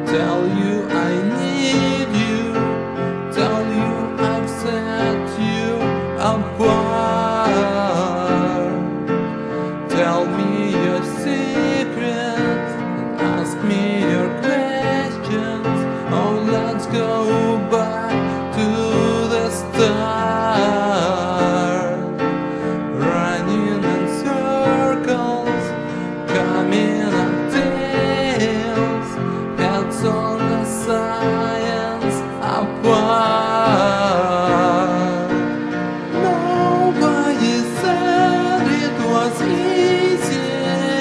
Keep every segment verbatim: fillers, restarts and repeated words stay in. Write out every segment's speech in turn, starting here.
Tell you I need you, tell you I've set you apart. Tell me your secrets and ask me your questions. Oh, let's go back to the start. Running in circles, coming up tails, heads on the science apart. Nobody said it was easy.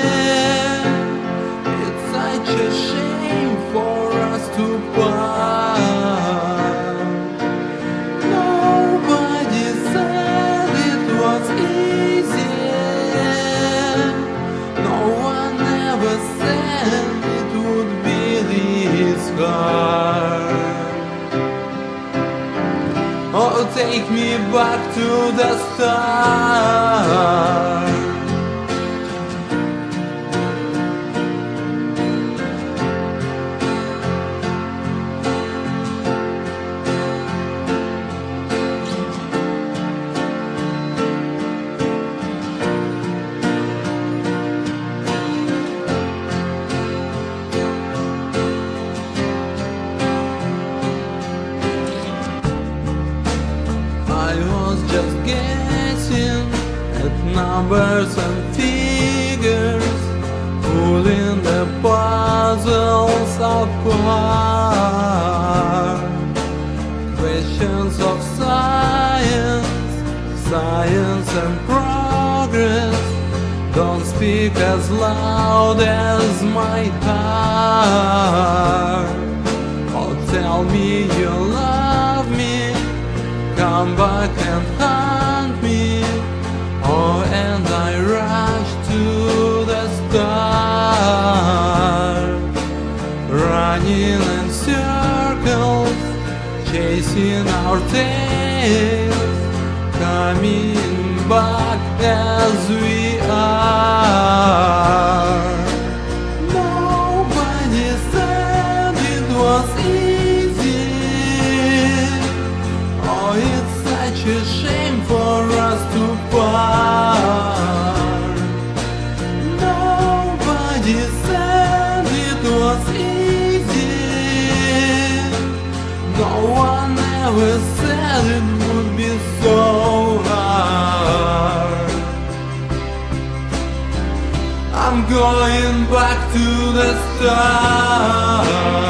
It's such a shame for us to part. Nobody said it was easy. No one ever said it would be this hard. Oh, take me back to the start. I was just guessing at numbers and figures, pulling the puzzles apart. Questions of science, science and progress don't speak as loud as my heart. Oh, tell me you love me, come back and hunt me. Oh, and I rush to the start, running in circles, chasing our tails, coming back as we are. Nobody said it was easy. Oh, it's such a shame for us to part. Nobody said it was easy. No one ever said it would be so hard. I'm going back to the start.